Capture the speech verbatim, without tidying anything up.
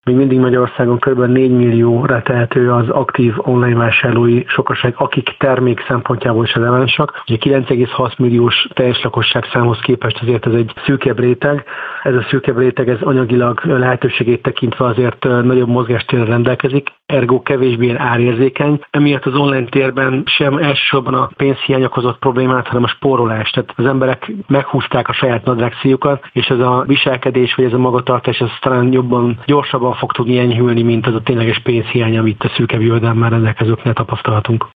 még mindig Magyarországon kb. négy millióra tehető az aktív online vásárlói sokaság, akik termék szempontjából is relevánsak. Ugye kilenc egész hat milliós teljes lakosság számhoz képest azért ez egy szűkebb réteg. Ez a szűkebb réteg ez anyagilag lehetőségét tekintve azért nagyobb mozgástérrel rendelkezik, ergo kevésbé ilyen árérzékeny. Emiatt az online térben sem elsősorban a pénzhiány okozott problémát, hanem a spórolás. Tehát az emberek meghúzták a saját nadrágszíjukat, és ez a viselkedés, vagy ez a magatartás, ez talán jobban, gyorsabban fog tudni enyhülni, mint az a tényleges pénzhiány, amit a szűkebb jövedelemmel rendelkezőknél tapasztalhatunk.